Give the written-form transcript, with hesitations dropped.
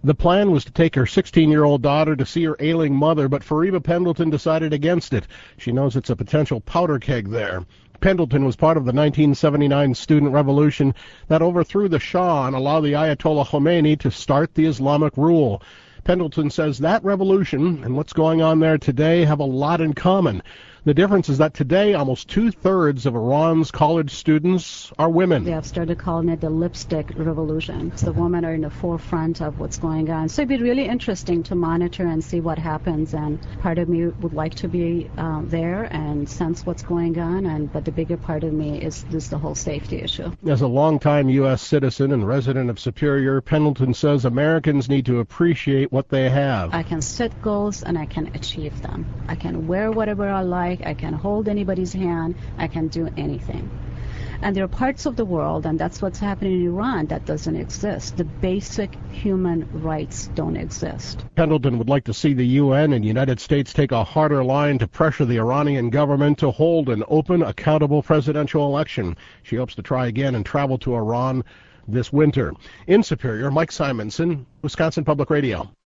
The plan was to take her 16-year-old daughter to see her ailing mother, but Fariba Pendleton decided against it. She knows it's a potential powder keg there. Pendleton was part of the 1979 student revolution that overthrew the Shah and allowed the Ayatollah Khomeini to start the Islamic rule. Pendleton says that revolution and what's going on there today have a lot in common. The difference is that today almost two-thirds of Iran's college students are women. They have started calling it the lipstick revolution. So the women are in the forefront of what's going on. So it'd be really interesting to monitor and see what happens. And part of me would like to be there and sense what's going on. But the bigger part of me is the whole safety issue. As a longtime U.S. citizen and resident of Superior, Pendleton says Americans need to appreciate what they have. I can set goals and I can achieve them. I can wear whatever I like. I can hold anybody's hand. I can do anything. And there are parts of the world, and that's what's happening in Iran, that doesn't exist. The basic human rights don't exist. Pendleton would like to see the UN and United States take a harder line to pressure the Iranian government to hold an open, accountable presidential election. She hopes to try again and travel to Iran this winter. In Superior, Mike Simonson, Wisconsin Public Radio.